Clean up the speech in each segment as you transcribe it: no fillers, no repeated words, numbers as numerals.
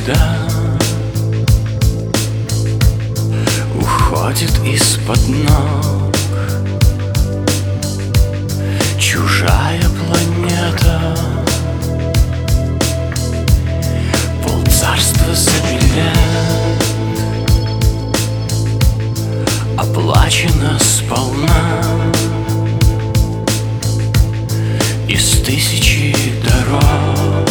всегда уходит из-под ног. Чужая планета, полцарства забелят, оплачено сполна из тысячи дорог.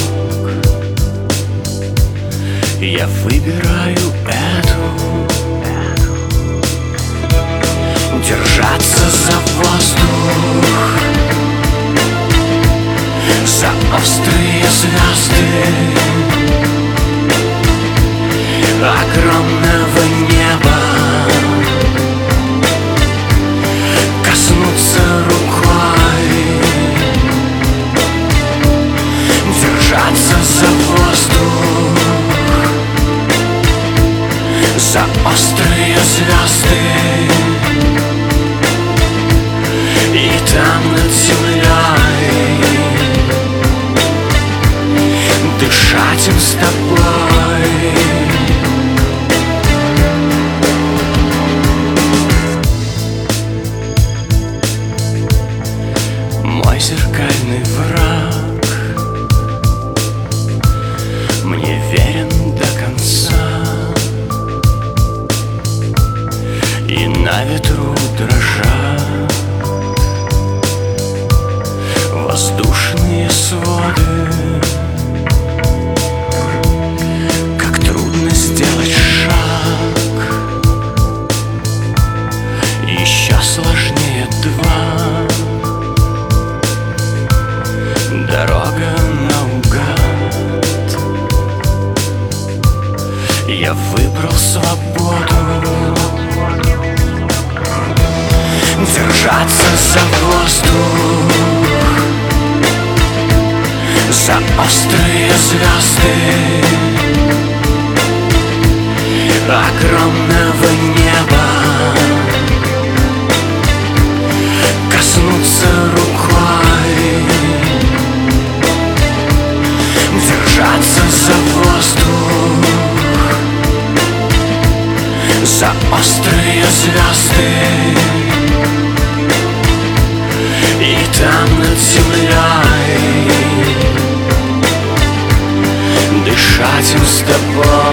Я выбираю эту, держаться за воздух, за острые звезды огромного неба, коснуться рукой, держаться за воздух, за острые звезды, и там над землей дышать им с тобой. Мой зеркальный враг мне верен до конца, и на ветру дрожат воздушные своды. Как трудно сделать шаг, еще сложнее два. Дорога наугад, я выбрал свободу, держаться за воздух, за острые звезды огромного неба, коснуться рукой, держаться за воздух, за острые звезды, и там над землей дышать им с тобой.